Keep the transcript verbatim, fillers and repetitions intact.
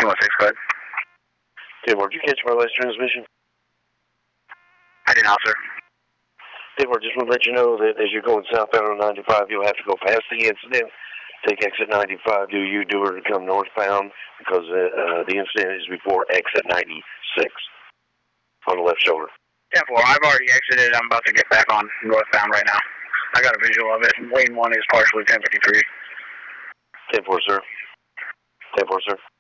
two one six, go ahead. ten four, did you catch my last transmission? I did not, sir. ten four, just want to let you know that as you're going southbound on ninety-five, you'll have to go past the incident. Take exit ninety-five, do you do or come northbound, because uh, uh, the incident is before exit ninety-six on the left shoulder. ten four, I've already exited. I'm about to get back on northbound right now. I got a visual of it. Lane one is partially ten fifty-three. ten four, sir. ten four, sir.